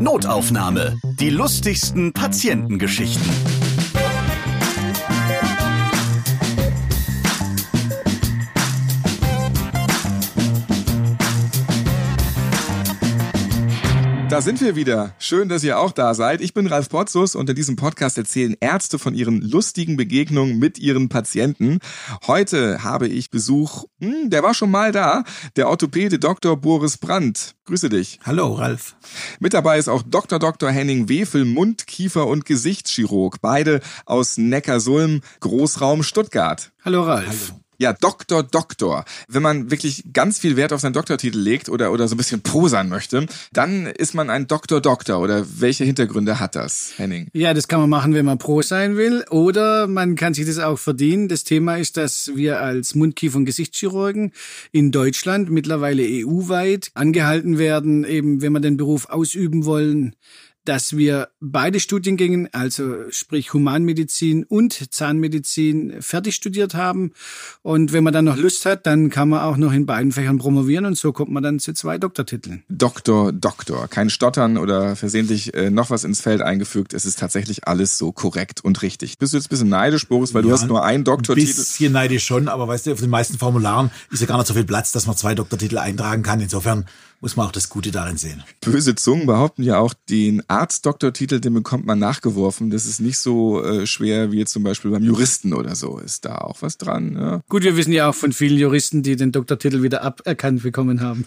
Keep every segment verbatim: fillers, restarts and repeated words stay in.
Notaufnahme. Die lustigsten Patientengeschichten. Da sind wir wieder. Schön, dass ihr auch da seid. Ich bin Ralf Potzus und in diesem Podcast erzählen Ärzte von ihren lustigen Begegnungen mit ihren Patienten. Heute habe ich Besuch, hm, der war schon mal da, der Orthopäde Doktor Boris Brandt. Grüße dich. Hallo, Ralf. Mit dabei ist auch Doktor Doktor Henning Wefel, Mund-, Kiefer- und Gesichtschirurg. Beide aus Neckarsulm, Großraum Stuttgart. Hallo, Ralf. Hallo. Ja, Doktor, Doktor. Wenn man wirklich ganz viel Wert auf seinen Doktortitel legt oder oder so ein bisschen posern möchte, dann ist man ein Doktor, Doktor. Oder welche Hintergründe hat das, Henning? Ja, das kann man machen, wenn man Pro sein will. Oder man kann sich das auch verdienen. Das Thema ist, dass wir als Mund-, Kiefer- und Gesichtschirurgen in Deutschland, mittlerweile E U-weit, angehalten werden, eben wenn wir den Beruf ausüben wollen, dass wir beide Studiengänge, also sprich Humanmedizin und Zahnmedizin, fertig studiert haben. Und wenn man dann noch Lust hat, dann kann man auch noch in beiden Fächern promovieren und so kommt man dann zu zwei Doktortiteln. Doktor, Doktor. Kein Stottern oder versehentlich äh, noch was ins Feld eingefügt. Es ist tatsächlich alles so korrekt und richtig. Bist du jetzt ein bisschen neidisch, Boris, weil ja, du hast nur einen Doktortitel? Ein bisschen neidisch schon, aber weißt du, auf den meisten Formularen ist ja gar nicht so viel Platz, dass man zwei Doktortitel eintragen kann. Insofern muss man auch das Gute darin sehen. Böse Zungen behaupten ja auch, den Arzt-Doktortitel, den bekommt man nachgeworfen. Das ist nicht so äh, schwer wie jetzt zum Beispiel beim Juristen oder so. Ist da auch was dran? Ja? Gut, wir wissen ja auch von vielen Juristen, die den Doktortitel wieder aberkannt bekommen haben.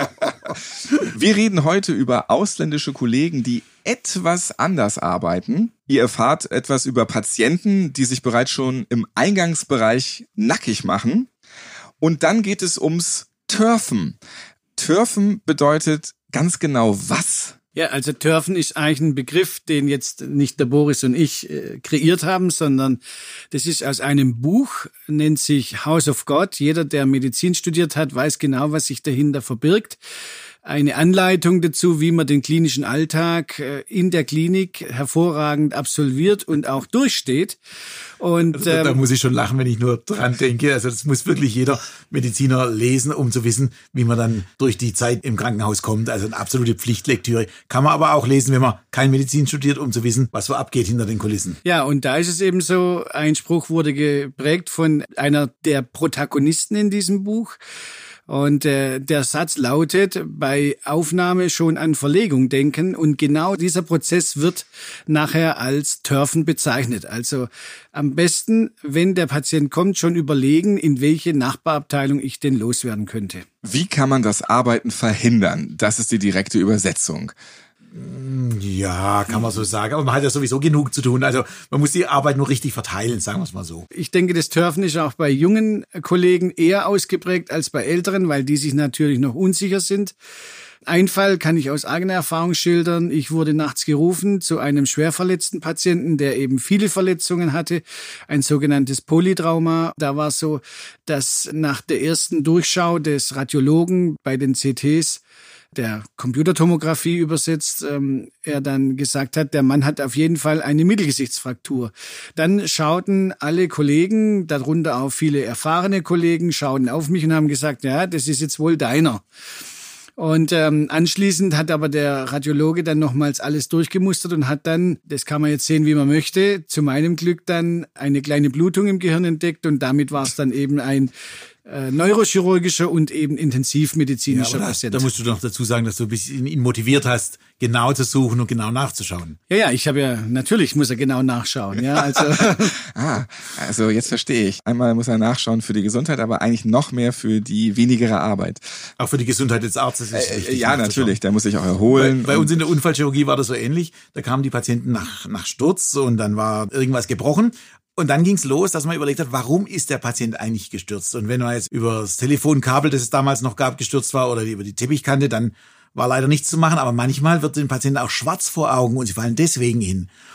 Wir reden heute über ausländische Kollegen, die etwas anders arbeiten. Ihr erfahrt etwas über Patienten, die sich bereits schon im Eingangsbereich nackig machen. Und dann geht es ums Turfen. Turfen bedeutet ganz genau was? Ja, also Turfen ist eigentlich ein Begriff, den jetzt nicht der Boris und ich äh, kreiert haben, sondern das ist aus einem Buch, nennt sich House of God. Jeder, der Medizin studiert hat, weiß genau, was sich dahinter verbirgt. Eine Anleitung dazu, wie man den klinischen Alltag in der Klinik hervorragend absolviert und auch durchsteht. Und also, da, da muss ich schon lachen, wenn ich nur dran denke. Also das muss wirklich jeder Mediziner lesen, um zu wissen, wie man dann durch die Zeit im Krankenhaus kommt. Also eine absolute Pflichtlektüre. Kann man aber auch lesen, wenn man kein Medizin studiert, um zu wissen, was so abgeht hinter den Kulissen. Ja, und da ist es eben so, ein Spruch wurde geprägt von einer der Protagonisten in diesem Buch. Und äh, der Satz lautet, bei Aufnahme schon an Verlegung denken. Und genau dieser Prozess wird nachher als Turfen bezeichnet. Also am besten, wenn der Patient kommt, schon überlegen, in welche Nachbarabteilung ich denn loswerden könnte. Wie kann man das Arbeiten verhindern? Das ist die direkte Übersetzung. Ja, kann man so sagen. Aber man hat ja sowieso genug zu tun. Also man muss die Arbeit nur richtig verteilen, sagen wir es mal so. Ich denke, das Turfen ist auch bei jungen Kollegen eher ausgeprägt als bei älteren, weil die sich natürlich noch unsicher sind. Ein Fall kann ich aus eigener Erfahrung schildern. Ich wurde nachts gerufen zu einem schwer verletzten Patienten, der eben viele Verletzungen hatte, ein sogenanntes Polytrauma. Da war es so, dass nach der ersten Durchschau des Radiologen bei den C Ts, der Computertomographie übersetzt, ähm, er dann gesagt hat, der Mann hat auf jeden Fall eine Mittelgesichtsfraktur. Dann schauten alle Kollegen, darunter auch viele erfahrene Kollegen, schauten auf mich und haben gesagt, ja, das ist jetzt wohl deiner. Und ähm, anschließend hat aber der Radiologe dann nochmals alles durchgemustert und hat dann, das kann man jetzt sehen, wie man möchte, zu meinem Glück dann eine kleine Blutung im Gehirn entdeckt und damit war es dann eben ein äh, neurochirurgischer und eben intensivmedizinischer ja, Patient. Da musst du doch dazu sagen, dass du ein bisschen ihn motiviert hast, genau zu suchen und genau nachzuschauen. Ja, ja, ich habe ja, natürlich muss er genau nachschauen. Ja, also. ah, also jetzt verstehe ich. Einmal muss er nachschauen für die Gesundheit, aber eigentlich noch mehr für die wenigere Arbeit. Auch für die Gesundheit des Arztes ist es wichtig. Äh, ja, natürlich, der muss sich auch erholen. Bei, bei uns in der Unfallchirurgie war das so ähnlich. Da kamen die Patienten nach, nach Sturz und dann war irgendwas gebrochen. Und dann ging's los, dass man überlegt hat, warum ist der Patient eigentlich gestürzt? Und wenn man jetzt über das Telefonkabel, das es damals noch gab, gestürzt war oder über die Teppichkante, dann war leider nichts zu machen. Aber manchmal wird den Patienten auch schwarz vor Augen und sie fallen deswegen hin.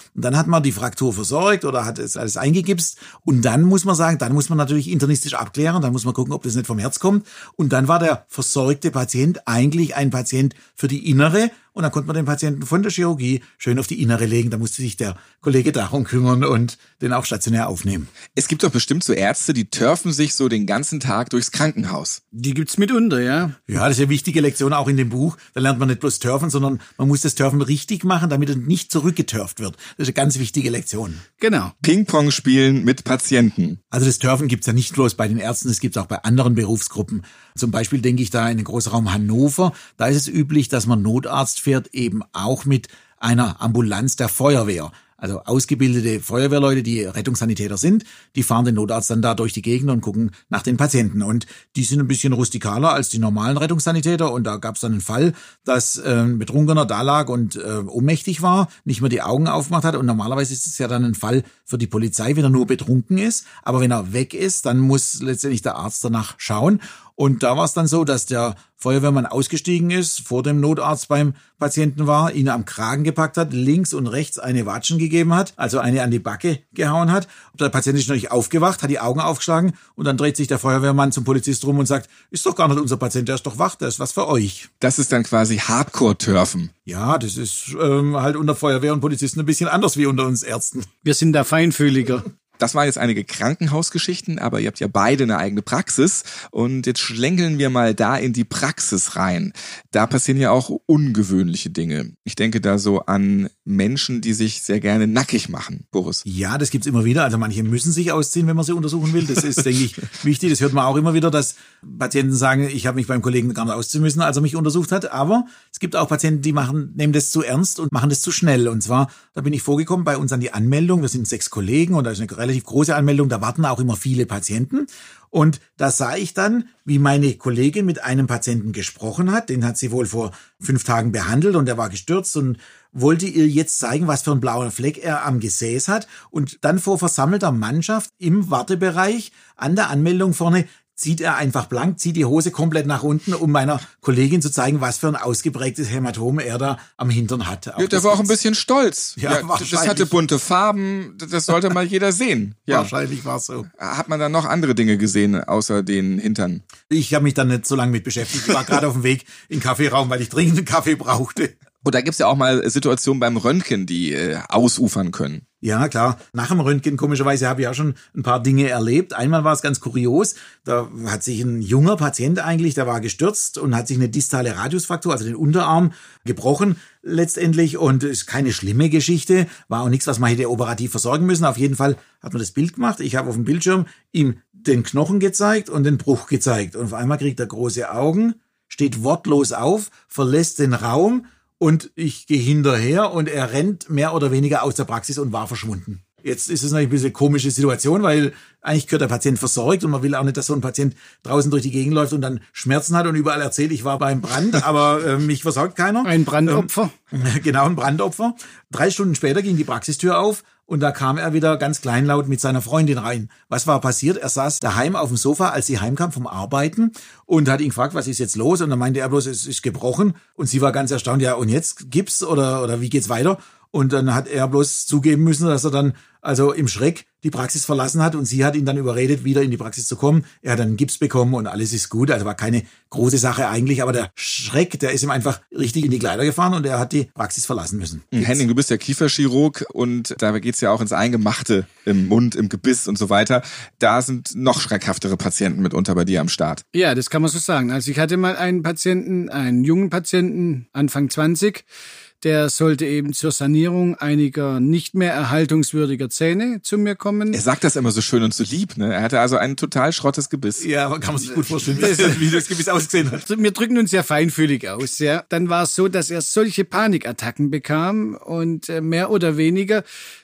Und dann hat man die Fraktur versorgt oder hat es alles eingegipst. Und dann muss man sagen, dann muss man natürlich internistisch abklären, dann muss man gucken, ob das nicht vom Herz kommt. Und dann war der versorgte Patient eigentlich ein Patient für die Innere. Und dann konnte man den Patienten von der Chirurgie schön auf die Innere legen. Da musste sich der Kollege darum kümmern und den auch stationär aufnehmen. Es gibt doch bestimmt so Ärzte, die turfen sich so den ganzen Tag durchs Krankenhaus. Die gibt's mitunter, ja. Ja, das ist eine wichtige Lektion auch in dem Buch. Da lernt man nicht bloß turfen, sondern man muss das Turfen richtig machen, damit es nicht zurückgeturft wird. Das ist eine ganz wichtige Lektion. Genau. Ping-Pong spielen mit Patienten. Also das Turfen gibt's ja nicht bloß bei den Ärzten, es gibt's auch bei anderen Berufsgruppen. Zum Beispiel denke ich da in den Großraum Hannover. Da ist es üblich, dass man Notarzt fährt, eben auch mit einer Ambulanz der Feuerwehr. Also ausgebildete Feuerwehrleute, die Rettungssanitäter sind, die fahren den Notarzt dann da durch die Gegend und gucken nach den Patienten. Und die sind ein bisschen rustikaler als die normalen Rettungssanitäter. Und da gab es dann einen Fall, dass äh, ein Betrunkener da lag und äh, ohnmächtig war, nicht mehr die Augen aufgemacht hat. Und normalerweise ist es ja dann ein Fall für die Polizei, wenn er nur betrunken ist. Aber wenn er weg ist, dann muss letztendlich der Arzt danach schauen. Und da war es dann so, dass der Feuerwehrmann ausgestiegen ist, vor dem Notarzt beim Patienten war, ihn am Kragen gepackt hat, links und rechts eine Watschen gegeben hat, also eine an die Backe gehauen hat. Der Patient ist natürlich aufgewacht, hat die Augen aufgeschlagen und dann dreht sich der Feuerwehrmann zum Polizist rum und sagt, ist doch gar nicht unser Patient, der ist doch wach, der ist was für euch. Das ist dann quasi Hardcore-Turfen. Ja, das ist ähm, halt unter Feuerwehr und Polizisten ein bisschen anders wie unter uns Ärzten. Wir sind da feinfühliger. Das waren jetzt einige Krankenhausgeschichten, aber ihr habt ja beide eine eigene Praxis und jetzt schlängeln wir mal da in die Praxis rein. Da passieren ja auch ungewöhnliche Dinge. Ich denke da so an Menschen, die sich sehr gerne nackig machen, Boris. Ja, das gibt's immer wieder. Also manche müssen sich ausziehen, wenn man sie untersuchen will. Das ist, denke ich, wichtig. Das hört man auch immer wieder, dass Patienten sagen, ich habe mich beim Kollegen gar nicht ausziehen müssen, als er mich untersucht hat. Aber es gibt auch Patienten, die machen, nehmen das zu ernst und machen das zu schnell. Und zwar, da bin ich vorgekommen bei uns an die Anmeldung. Wir sind sechs Kollegen und da ist eine relativ große Anmeldung. Da warten auch immer viele Patienten. Und da sah ich dann, wie meine Kollegin mit einem Patienten gesprochen hat. Den hat sie wohl vor fünf Tagen behandelt und der war gestürzt und wollte ihr jetzt zeigen, was für einen blauen Fleck er am Gesäß hat. Und dann vor versammelter Mannschaft im Wartebereich an der Anmeldung vorne zieht er einfach blank, zieht die Hose komplett nach unten, um meiner Kollegin zu zeigen, was für ein ausgeprägtes Hämatom er da am Hintern hat. Ja, der war auch ein bisschen stolz. Ja, ja, das hatte bunte Farben, das sollte mal jeder sehen. Ja. Wahrscheinlich war es so. Hat man dann noch andere Dinge gesehen, außer den Hintern? Ich habe mich dann nicht so lange mit beschäftigt. Ich war gerade auf dem Weg in den Kaffeeraum, weil ich dringend einen Kaffee brauchte. Und da gibt's ja auch mal Situationen beim Röntgen, die äh, ausufern können. Ja, klar. Nach dem Röntgen, komischerweise, habe ich auch schon ein paar Dinge erlebt. Einmal war es ganz kurios. Da hat sich ein junger Patient eigentlich, der war gestürzt und hat sich eine distale Radiusfraktur, also den Unterarm, gebrochen letztendlich. Und ist keine schlimme Geschichte. War auch nichts, was man hätte operativ versorgen müssen. Auf jeden Fall hat man das Bild gemacht. Ich habe auf dem Bildschirm ihm den Knochen gezeigt und den Bruch gezeigt. Und auf einmal kriegt er große Augen, steht wortlos auf, verlässt den Raum. Und ich gehe hinterher und er rennt mehr oder weniger aus der Praxis und war verschwunden. Jetzt ist es natürlich ein bisschen eine komische Situation, weil eigentlich gehört der Patient versorgt und man will auch nicht, dass so ein Patient draußen durch die Gegend läuft und dann Schmerzen hat und überall erzählt, ich war beim Brand, aber äh, mich versorgt keiner. Ein Brandopfer. Ähm, genau, ein Brandopfer. Drei Stunden später ging die Praxistür auf und da kam er wieder ganz kleinlaut mit seiner Freundin rein. Was war passiert? Er saß daheim auf dem Sofa, als sie heimkam vom Arbeiten und hat ihn gefragt, was ist jetzt los? Und dann meinte er bloß, es ist gebrochen. Und sie war ganz erstaunt, ja, und jetzt Gips oder, oder wie geht's weiter? Und dann hat er bloß zugeben müssen, dass er dann also im Schreck die Praxis verlassen hat und sie hat ihn dann überredet, wieder in die Praxis zu kommen. Er hat dann einen Gips bekommen und alles ist gut. Also war keine große Sache eigentlich, aber der Schreck, der ist ihm einfach richtig in die Kleider gefahren und er hat die Praxis verlassen müssen. Henning, du bist ja Kieferchirurg und da geht's ja auch ins Eingemachte, im Mund, im Gebiss und so weiter. Da sind noch schreckhaftere Patienten mitunter bei dir am Start. Ja, das kann man so sagen. Also ich hatte mal einen Patienten, einen jungen Patienten, Anfang zwanzig, der sollte eben zur Sanierung einiger nicht mehr erhaltungswürdiger Zähne zu mir kommen. Er sagt das immer so schön und so lieb, ne? Er hatte also ein total schrottes Gebiss. Ja, kann man sich gut vorstellen, wie das Gebiss ausgesehen hat. Wir drücken uns ja feinfühlig aus, ja. Dann war es so, dass er solche Panikattacken bekam und mehr oder weniger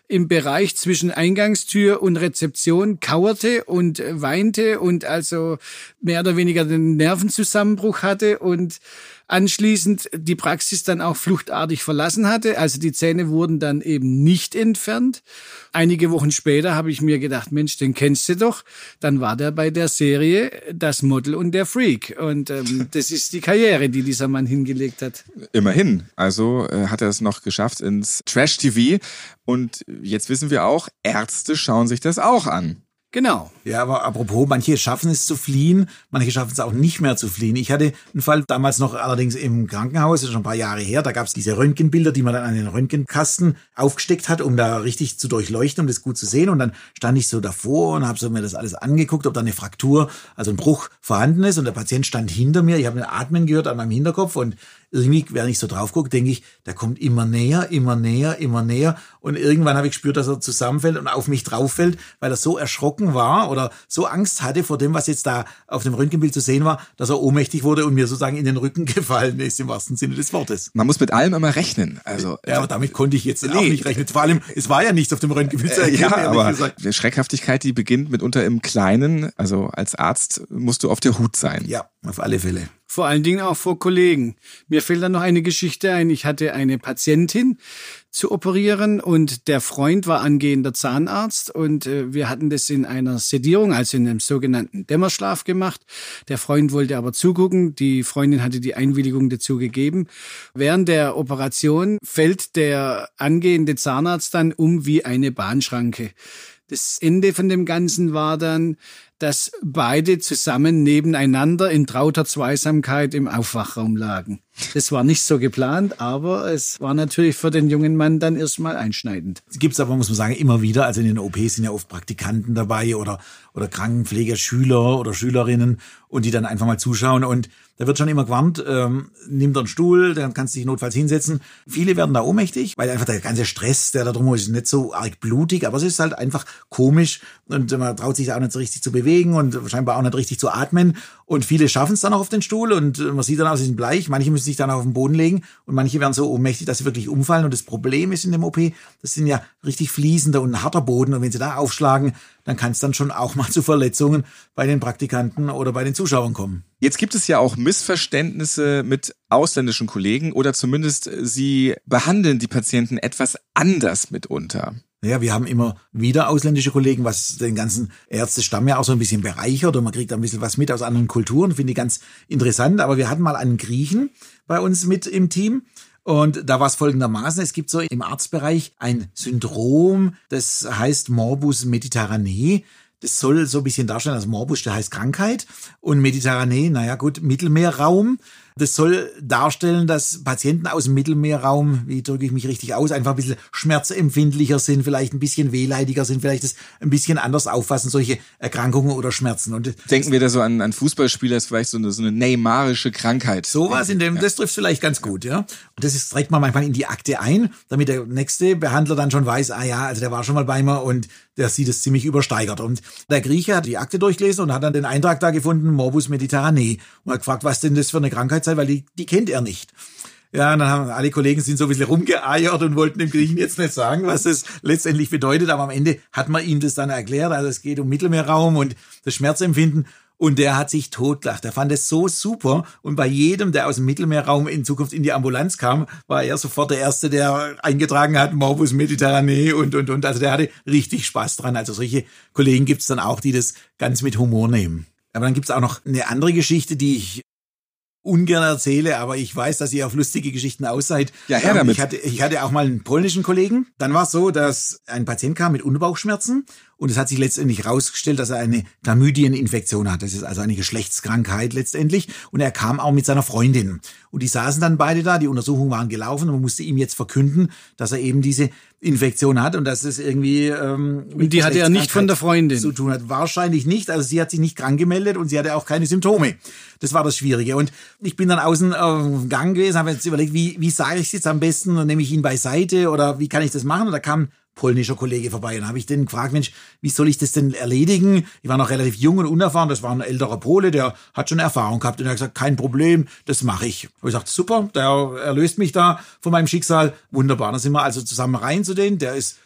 im Bereich zwischen Eingangstür und Rezeption kauerte und weinte und also mehr oder weniger den Nervenzusammenbruch hatte und anschließend die Praxis dann auch fluchtartig verlassen hatte. Also die Zähne wurden dann eben nicht entfernt. Einige Wochen später habe ich mir gedacht, Mensch, den kennst du doch. Dann war der bei der Serie Das Model und der Freak. Und ähm, das ist die Karriere, die dieser Mann hingelegt hat. Immerhin. Also äh, hat er es noch geschafft ins Trash-T V. Und jetzt wissen wir auch, Ärzte schauen sich das auch an. Genau. Ja, aber apropos, manche schaffen es zu fliehen, manche schaffen es auch nicht mehr zu fliehen. Ich hatte einen Fall damals noch allerdings im Krankenhaus, das ist schon ein paar Jahre her, da gab es diese Röntgenbilder, die man dann an den Röntgenkasten aufgesteckt hat, um da richtig zu durchleuchten, um das gut zu sehen. Und dann stand ich so davor und habe so mir das alles angeguckt, ob da eine Fraktur, also ein Bruch vorhanden ist. Und der Patient stand hinter mir, ich habe ein Atmen gehört an meinem Hinterkopf und irgendwie, während ich so drauf gucke, denke ich, der kommt immer näher, immer näher, immer näher. Und irgendwann habe ich gespürt, dass er zusammenfällt und auf mich drauf fällt, weil er so erschrocken war oder so Angst hatte vor dem, was jetzt da auf dem Röntgenbild zu sehen war, dass er ohnmächtig wurde und mir sozusagen in den Rücken gefallen ist, im wahrsten Sinne des Wortes. Man muss mit allem immer rechnen. Also, ja, aber damit konnte ich jetzt nee. auch nicht rechnen. Vor allem, es war ja nichts auf dem Röntgenbild zu erkennen. Ja, aber die Schreckhaftigkeit, die beginnt mitunter im Kleinen. Also als Arzt musst du auf der Hut sein. Ja, auf alle Fälle. Vor allen Dingen auch vor Kollegen. Mir fällt da noch eine Geschichte ein. Ich hatte eine Patientin zu operieren und der Freund war angehender Zahnarzt und äh, wir hatten das in einer Sedierung, also in einem sogenannten Dämmerschlaf gemacht. Der Freund wollte aber zugucken. Die Freundin hatte die Einwilligung dazu gegeben. Während der Operation fällt der angehende Zahnarzt dann um wie eine Bahnschranke. Das Ende von dem Ganzen war dann, dass beide zusammen nebeneinander in trauter Zweisamkeit im Aufwachraum lagen. Das war nicht so geplant, aber es war natürlich für den jungen Mann dann erstmal einschneidend. Es gibt's aber, muss man sagen, immer wieder. Also in den O Ps sind ja oft Praktikanten dabei oder, oder Krankenpfleger, Schüler oder Schülerinnen und die dann einfach mal zuschauen und da wird schon immer gewarnt, ähm, nimm doch einen Stuhl, dann kannst du dich notfalls hinsetzen. Viele werden da ohnmächtig, weil einfach der ganze Stress, der da drum ist, nicht so arg blutig, aber es ist halt einfach komisch und man traut sich da auch nicht so richtig zu bewegen und scheinbar auch nicht richtig zu atmen. Und viele schaffen es dann auch auf den Stuhl und man sieht dann auch, sie sind bleich. Manche müssen sich dann auf den Boden legen und manche werden so ohnmächtig, dass sie wirklich umfallen. Und das Problem ist in dem O P, das sind ja richtig fließender und ein harter Boden. Und wenn sie da aufschlagen, dann kann es dann schon auch mal zu Verletzungen bei den Praktikanten oder bei den Zuschauern kommen. Jetzt gibt es ja auch Missverständnisse mit ausländischen Kollegen oder zumindest sie behandeln die Patienten etwas anders mitunter. Ja, wir haben immer wieder ausländische Kollegen, was den ganzen Ärztestamm ja auch so ein bisschen bereichert und man kriegt ein bisschen was mit aus anderen Kulturen, finde ich ganz interessant. Aber wir hatten mal einen Griechen bei uns mit im Team. Und da war es folgendermaßen, es gibt so im Arztbereich ein Syndrom, das heißt Morbus Mediterranee. Das soll so ein bisschen darstellen, also Morbus, der heißt Krankheit und Mediterranee, naja gut, Mittelmeerraum. Das soll darstellen, dass Patienten aus dem Mittelmeerraum, wie drücke ich mich richtig aus, einfach ein bisschen schmerzempfindlicher sind, vielleicht ein bisschen wehleidiger sind, vielleicht das ein bisschen anders auffassen, solche Erkrankungen oder Schmerzen. Und denken wir da so an, an Fußballspieler, ist vielleicht so eine, so eine neymarische Krankheit. Sowas in dem, ja. Das trifft vielleicht ganz gut, ja. Und das ist, trägt man manchmal in die Akte ein, damit der nächste Behandler dann schon weiß, ah ja, also der war schon mal bei mir und der sieht es ziemlich übersteigert. Und der Grieche hat die Akte durchgelesen und hat dann den Eintrag da gefunden, Morbus Mediterranee. Und hat gefragt, was denn das für eine Krankheit sei, weil die, die kennt er nicht. Ja, und dann haben alle Kollegen sind so ein bisschen rumgeeiert und wollten dem Griechen jetzt nicht sagen, was das letztendlich bedeutet. Aber am Ende hat man ihm das dann erklärt. Also es geht um Mittelmeerraum und das Schmerzempfinden. Und der hat sich totgelacht. Er fand es so super. Und bei jedem, der aus dem Mittelmeerraum in Zukunft in die Ambulanz kam, war er sofort der Erste, der eingetragen hat, Morbus Mediterranee und, und, und. Also der hatte richtig Spaß dran. Also solche Kollegen gibt's dann auch, die das ganz mit Humor nehmen. Aber dann gibt's auch noch eine andere Geschichte, die ich ungern erzähle, aber ich weiß, dass ihr auf lustige Geschichten aus seid. Ja, her damit. Ich hatte, ich hatte auch mal einen polnischen Kollegen. Dann war es so, dass ein Patient kam mit Unterbauchschmerzen und es hat sich letztendlich herausgestellt, dass er eine Chlamydieninfektion hat. Das ist also eine Geschlechtskrankheit letztendlich. Und er kam auch mit seiner Freundin. Und die saßen dann beide da, die Untersuchungen waren gelaufen und man musste ihm jetzt verkünden, dass er eben diese Infektion hat und dass es irgendwie ähm, und die hatte er nicht von der Freundin zu tun hat. Wahrscheinlich nicht. Also sie hat sich nicht krank gemeldet und sie hatte auch keine Symptome. Das war das Schwierige. Und ich bin dann außen auf Gang gewesen, habe jetzt überlegt, wie wie sage ich es jetzt am besten? Und nehme ich ihn beiseite oder wie kann ich das machen? Und da kam ein polnischer Kollege vorbei und habe ich den gefragt, Mensch, wie soll ich das denn erledigen? Ich war noch relativ jung und unerfahren, das war ein älterer Pole, der hat schon Erfahrung gehabt und er hat gesagt, kein Problem, das mache ich. Habe ich gesagt, super, der erlöst mich da von meinem Schicksal, wunderbar. Dann sind wir also zusammen rein zu denen, der ist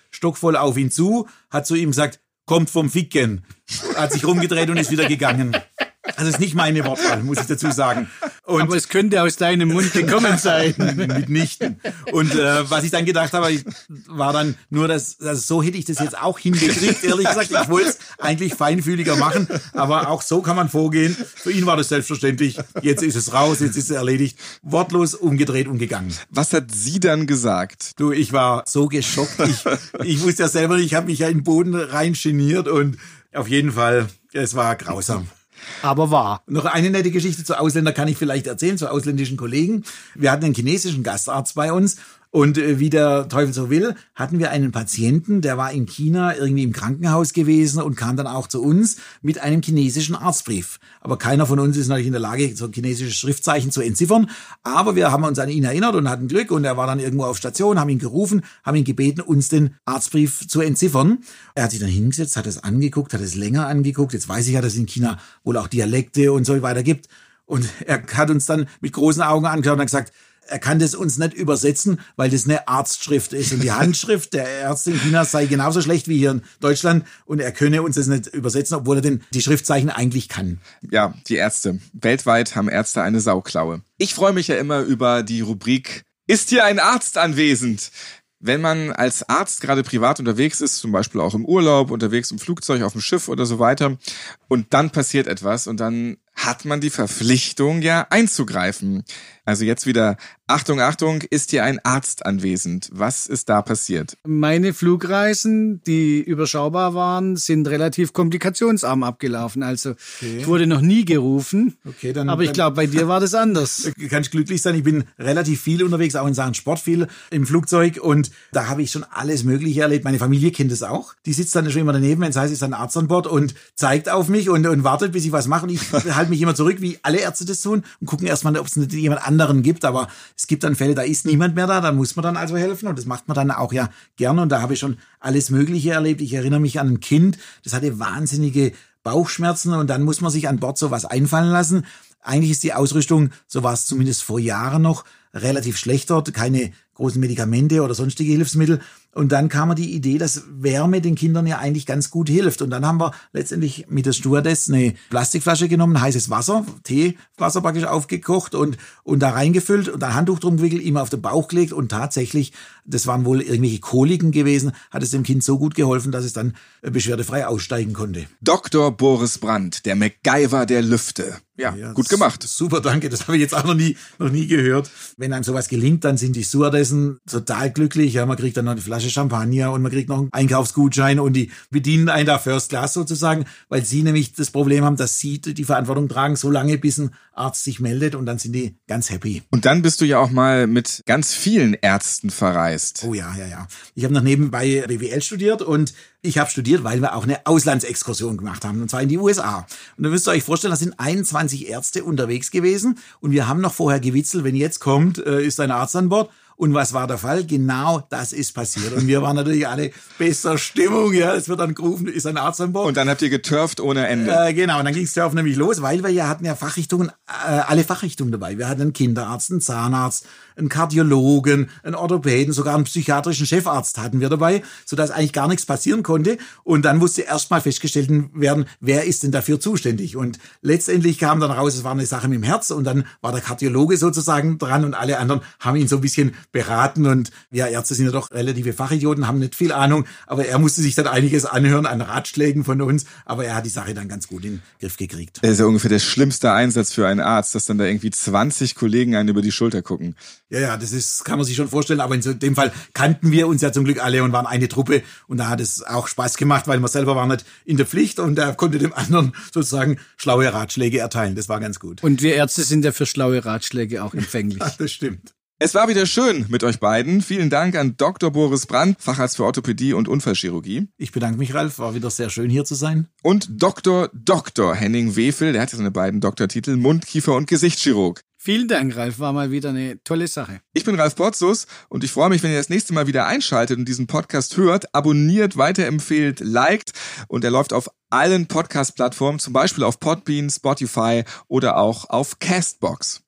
stockvoll auf ihn zu, hat zu ihm gesagt, kommt vom Ficken, hat sich rumgedreht und ist wieder gegangen. Also ist nicht meine Wortwahl, muss ich dazu sagen. Und aber es könnte aus deinem Mund gekommen sein. Mitnichten. Und äh, was ich dann gedacht habe, ich, war dann nur, dass also so hätte ich das jetzt auch hingekriegt, ehrlich gesagt. Ich wollte es eigentlich feinfühliger machen, aber auch so kann man vorgehen. Für ihn war das selbstverständlich. Jetzt ist es raus, jetzt ist es erledigt. Wortlos umgedreht und gegangen. Was hat sie dann gesagt? Du, ich war so geschockt. Ich, ich wusste ja selber nicht, ich habe mich ja in den Boden rein geniert und auf jeden Fall, es war grausam. Aber wahr. Noch eine nette Geschichte zu Ausländern kann ich vielleicht erzählen, zu ausländischen Kollegen. Wir hatten einen chinesischen Gastarzt bei uns und äh, wie der Teufel so will, hatten wir einen Patienten, der war in China irgendwie im Krankenhaus gewesen und kam dann auch zu uns mit einem chinesischen Arztbrief. Aber keiner von uns ist natürlich in der Lage, so chinesische Schriftzeichen zu entziffern. Aber wir haben uns an ihn erinnert und hatten Glück und er war dann irgendwo auf Station, haben ihn gerufen, haben ihn gebeten, uns den Arztbrief zu entziffern. Er hat sich dann hingesetzt, hat es angeguckt, hat es länger angeguckt. Jetzt weiß ich ja, dass es in China wohl auch Dialekte und so weiter gibt. Und er hat uns dann mit großen Augen angeschaut und hat gesagt, er kann das uns nicht übersetzen, weil das eine Arztschrift ist. Und die Handschrift der Ärzte in China sei genauso schlecht wie hier in Deutschland. Und er könne uns das nicht übersetzen, obwohl er denn die Schriftzeichen eigentlich kann. Ja, die Ärzte. Weltweit haben Ärzte eine Sauklaue. Ich freue mich ja immer über die Rubrik Ist hier ein Arzt anwesend? Wenn man als Arzt gerade privat unterwegs ist, zum Beispiel auch im Urlaub, unterwegs im Flugzeug, auf dem Schiff oder so weiter, und dann passiert etwas und dann hat man die Verpflichtung, ja einzugreifen. Also jetzt wieder, Achtung, Achtung, ist hier ein Arzt anwesend? Was ist da passiert? Meine Flugreisen, die überschaubar waren, sind relativ komplikationsarm abgelaufen. Also okay. Ich wurde noch nie gerufen, okay, dann, aber ich glaube, bei dir war das anders. Du kannst glücklich sein, ich bin relativ viel unterwegs, auch in Sachen Sport viel im Flugzeug und da habe ich schon alles Mögliche erlebt. Meine Familie kennt es auch. Die sitzt dann schon immer daneben, wenn es heißt, es ist ein Arzt an Bord und zeigt auf mich und, und wartet, bis ich was mache und ich halte mich immer zurück, wie alle Ärzte das tun und gucken erstmal, ob es nicht jemand anderen gibt, aber es gibt dann Fälle, da ist niemand mehr da, dann muss man dann also helfen und das macht man dann auch ja gerne und da habe ich schon alles Mögliche erlebt. Ich erinnere mich an ein Kind, das hatte wahnsinnige Bauchschmerzen und dann muss man sich an Bord sowas einfallen lassen. Eigentlich ist die Ausrüstung, so war es zumindest vor Jahren noch, relativ schlecht dort, keine großen Medikamente oder sonstige Hilfsmittel. Und dann kam mir die Idee, dass Wärme den Kindern ja eigentlich ganz gut hilft. Und dann haben wir letztendlich mit der Stewardess eine Plastikflasche genommen, heißes Wasser, Teewasser praktisch aufgekocht und, und da reingefüllt und ein Handtuch drum gewickelt, ihm auf den Bauch gelegt und tatsächlich, das waren wohl irgendwelche Koliken gewesen, hat es dem Kind so gut geholfen, dass es dann beschwerdefrei aussteigen konnte. Doktor Boris Brandt, der MacGyver der Lüfte. Ja, ja gut gemacht. Super, danke. Das habe ich jetzt auch noch nie, noch nie gehört. Wenn einem sowas gelingt, dann sind die Stewardessen total glücklich. Ja, man kriegt dann noch eine Flasche Champagner und man kriegt noch einen Einkaufsgutschein und die bedienen einen da First Class sozusagen, weil sie nämlich das Problem haben, dass sie die Verantwortung tragen, so lange bis ein Arzt sich meldet und dann sind die ganz happy. Und dann bist du ja auch mal mit ganz vielen Ärzten verreist. Oh ja, ja, ja. Ich habe noch nebenbei B W L studiert und ich habe studiert, weil wir auch eine Auslandsexkursion gemacht haben, und zwar in die U S A. Und da müsst ihr euch vorstellen, da sind einundzwanzig Ärzte unterwegs gewesen und wir haben noch vorher gewitzelt, wenn jetzt kommt, äh, ist ein Arzt an Bord. Und was war der Fall? Genau das ist passiert. Und wir waren natürlich alle bester Stimmung. Ja, es wird dann gerufen, ist ein Arzt an Bord. Und dann habt ihr geturft ohne Ende. Äh, genau, und dann ging es Turfen nämlich los, weil wir ja hatten ja Fachrichtungen, äh, alle Fachrichtungen dabei. Wir hatten einen Kinderarzt, einen Zahnarzt, einen Kardiologen, einen Orthopäden, sogar einen psychiatrischen Chefarzt hatten wir dabei, sodass eigentlich gar nichts passieren konnte. Und dann musste erstmal festgestellt werden, wer ist denn dafür zuständig. Und letztendlich kam dann raus, es war eine Sache mit dem Herz und dann war der Kardiologe sozusagen dran und alle anderen haben ihn so ein bisschen beraten und ja, Ärzte sind ja doch relative Fachidioten, haben nicht viel Ahnung, aber er musste sich dann einiges anhören an Ratschlägen von uns, aber er hat die Sache dann ganz gut in den Griff gekriegt. Das ist ja ungefähr der schlimmste Einsatz für einen Arzt, dass dann da irgendwie zwanzig Kollegen einen über die Schulter gucken. Ja, ja, das ist, kann man sich schon vorstellen, aber in dem Fall kannten wir uns ja zum Glück alle und waren eine Truppe und da hat es auch Spaß gemacht, weil man selber war nicht in der Pflicht und er konnte dem anderen sozusagen schlaue Ratschläge erteilen, das war ganz gut. Und wir Ärzte sind ja für schlaue Ratschläge auch empfänglich. Ach, das stimmt. Es war wieder schön mit euch beiden. Vielen Dank an Doktor Boris Brandt, Facharzt für Orthopädie und Unfallchirurgie. Ich bedanke mich, Ralf. War wieder sehr schön, hier zu sein. Und Doktor Doktor Henning Wefel, der hat ja seine beiden Doktortitel, Mund-, Kiefer- und Gesichtschirurg. Vielen Dank, Ralf. War mal wieder eine tolle Sache. Ich bin Ralf Potzus und ich freue mich, wenn ihr das nächste Mal wieder einschaltet und diesen Podcast hört, abonniert, weiterempfehlt, liked und er läuft auf allen Podcast-Plattformen, zum Beispiel auf Podbean, Spotify oder auch auf Castbox.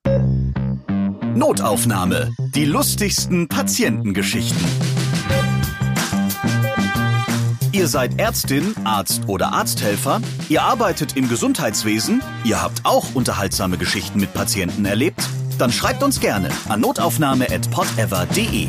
Notaufnahme. Die lustigsten Patientengeschichten. Ihr seid Ärztin, Arzt oder Arzthelfer? Ihr arbeitet im Gesundheitswesen? Ihr habt auch unterhaltsame Geschichten mit Patienten erlebt? Dann schreibt uns gerne an notaufnahme at podever punkt de.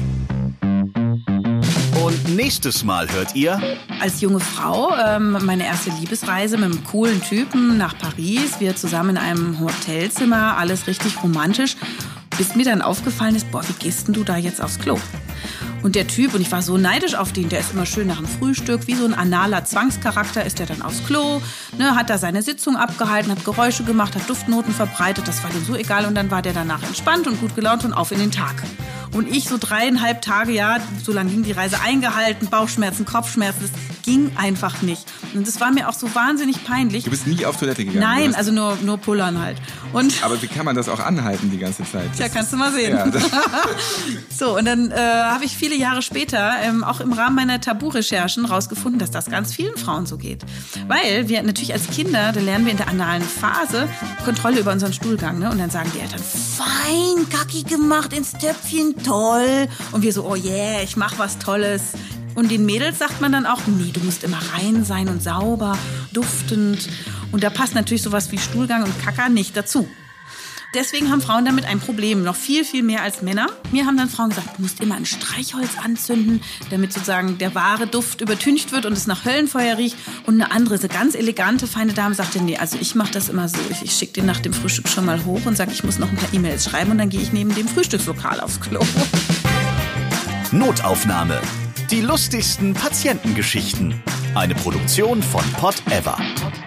Und nächstes Mal hört ihr... Als junge Frau ähm, meine erste Liebesreise mit einem coolen Typen nach Paris. Wir zusammen in einem Hotelzimmer, alles richtig romantisch. Bis mir dann aufgefallen ist, boah, wie gehst denn du da jetzt aufs Klo? Und der Typ, und ich war so neidisch auf den, der ist immer schön nach dem Frühstück, wie so ein analer Zwangscharakter, ist der dann aufs Klo, ne, hat da seine Sitzung abgehalten, hat Geräusche gemacht, hat Duftnoten verbreitet, das war dem so egal. Und dann war der danach entspannt und gut gelaunt und auf in den Tag. Und ich so dreieinhalb Tage, ja, so lange ging die Reise, eingehalten, Bauchschmerzen, Kopfschmerzen, das ging einfach nicht. Und das war mir auch so wahnsinnig peinlich. Du bist nie auf Toilette gegangen? Nein, also nur, nur pullern halt. Und aber wie kann man das auch anhalten die ganze Zeit? Tja, kannst du mal sehen. Ja, so, und dann äh, habe ich viele Jahre später, ähm, auch im Rahmen meiner Tabu-Recherchen, rausgefunden, dass das ganz vielen Frauen so geht. Weil wir natürlich als Kinder, da lernen wir in der analen Phase Kontrolle über unseren Stuhlgang. Ne? Und dann sagen die Eltern, fein, Kacki gemacht ins Töpfchen, toll. Und wir so, oh yeah, ich mach was Tolles. Und den Mädels sagt man dann auch, nee, du musst immer rein sein und sauber, duftend. Und da passt natürlich sowas wie Stuhlgang und Kacker nicht dazu. Deswegen haben Frauen damit ein Problem, noch viel, viel mehr als Männer. Mir haben dann Frauen gesagt, du musst immer ein Streichholz anzünden, damit sozusagen der wahre Duft übertüncht wird und es nach Höllenfeuer riecht. Und eine andere, so ganz elegante, feine Dame sagte, nee, also ich mache das immer so. Ich, ich schicke den nach dem Frühstück schon mal hoch und sage, ich muss noch ein paar E-Mails schreiben und dann gehe ich neben dem Frühstückslokal aufs Klo. Notaufnahme. Die lustigsten Patientengeschichten. Eine Produktion von Podever.